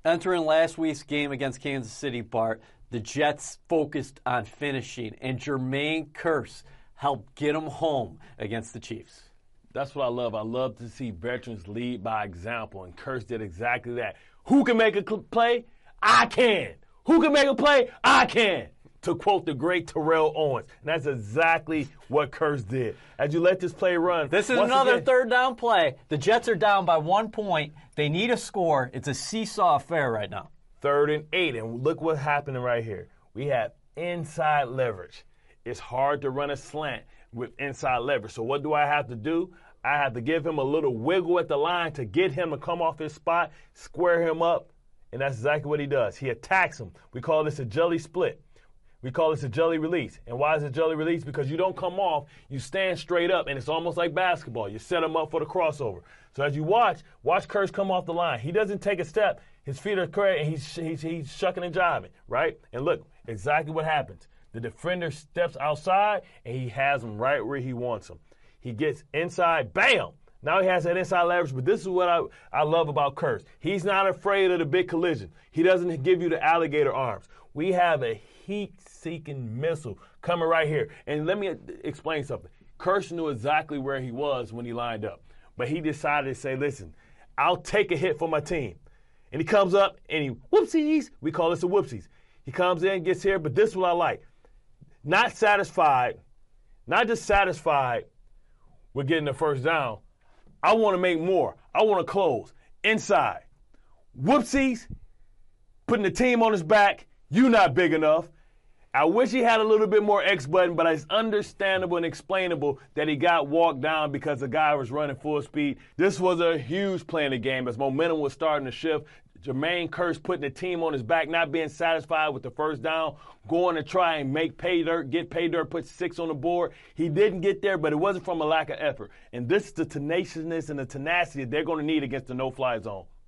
Entering last week's game against Kansas City, Bart, the Jets focused on finishing, and Jermaine Kearse helped get them home against the Chiefs. That's what I love. I love to see veterans lead by example, and Kearse did exactly that. Who can make a play? I can. Who can make a play? I can. To quote the great Terrell Owens. And that's exactly what Kearse did. As you let this play run. This is another third down play. The Jets are down by 1 point. They need a score. It's a seesaw affair right now. 3rd and 8. And look what's happening right here. We have inside leverage. It's hard to run a slant with inside leverage. So what do I have to do? I have to give him a little wiggle at the line to get him to come off his spot, square him up, and that's exactly what he does. He attacks him. We call this a jelly split. We call this a jelly release. And why is it jelly release? Because you don't come off, you stand straight up, and it's almost like basketball. You set him up for the crossover. So as you watch Kearse come off the line. He doesn't take a step. His feet are correct, and he's shucking and jiving, right? And look, exactly what happens. The defender steps outside, and he has him right where he wants him. He gets inside, bam! Now he has that inside leverage, but this is what I love about Kearse. He's not afraid of the big collision. He doesn't give you the alligator arms. We have a heat-seeking missile coming right here. And let me explain something. Kearse knew exactly where he was when he lined up, but he decided to say, listen, I'll take a hit for my team. And he comes up, and he whoopsies. We call this a whoopsies. He comes in, gets here, but this is what I like. Not just satisfied with getting the first down. I want to make more. I want to close. Inside. Whoopsies. Putting the team on his back. You not big enough. I wish he had a little bit more X button, but it's understandable and explainable that he got walked down because the guy was running full speed. This was a huge play in the game as momentum was starting to shift. Jermaine Kearse putting the team on his back, not being satisfied with the first down, going to try and make pay dirt, get pay dirt, put 6 on the board. He didn't get there, but it wasn't from a lack of effort. And this is the tenaciousness and the tenacity they're going to need against the no-fly zone.